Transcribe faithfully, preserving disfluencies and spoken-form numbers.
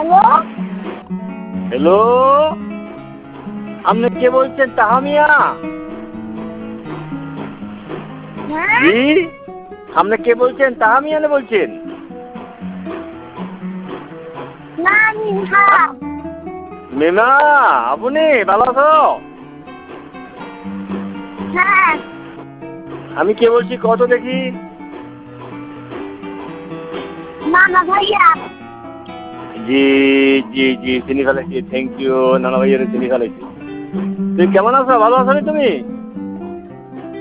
Hello hello, আপনি কে বলছেন? তাহামিয়া? হ্যাঁ জি, আপনি কে বলছেন? তাহামিয়া না বলছেন? না মিহা মেমা, আপনি ভালো আছো? হ্যাঁ আমি কে বলছি কত দেখি? নানা ভাইয়া জি জি জি, চিনি ফেলেছি। থ্যাংক ইউ, নানা ভাইয়ের চিনি ফেলেছি। তুই কেমন আছো? ভালো আছো রে তুমি?